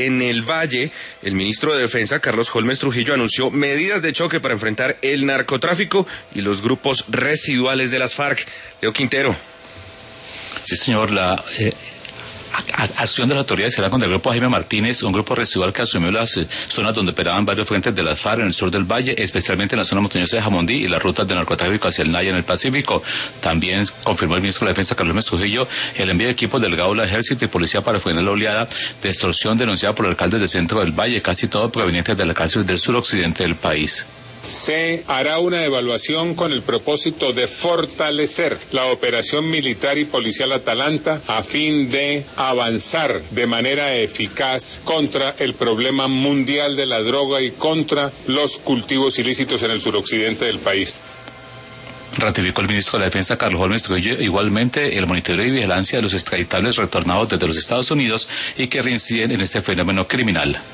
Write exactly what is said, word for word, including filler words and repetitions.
en el Valle, el ministro de Defensa, Carlos Holmes Trujillo, anunció medidas de choque para enfrentar el narcotráfico y los grupos residuales de las FARC. Leo Quintero. Sí, señor, la eh, a, a, acción de las autoridades será contra el grupo Jaime Martínez, un grupo residual que asumió las eh, zonas donde operaban varios frentes de las FARC en el sur del Valle, especialmente en la zona montañosa de Jamundí y las rutas del narcotráfico hacia el Naya en el Pacífico. También confirmó el ministro de la Defensa, Carlos Holmes Trujillo, el envío de equipos del Gaula, Ejército y Policía para frenar la oleada de extorsión denunciada por alcaldes del centro del Valle, casi todo provenientes de la cárcel del suroccidente del país. Se hará una evaluación con el propósito de fortalecer la operación militar y policial Atalanta a fin de avanzar de manera eficaz contra el problema mundial de la droga y contra los cultivos ilícitos en el suroccidente del país. Ratificó el ministro de la Defensa, Carlos Holmes Trujillo, igualmente el monitoreo y vigilancia de los extraditables retornados desde los Estados Unidos y que reinciden en este fenómeno criminal.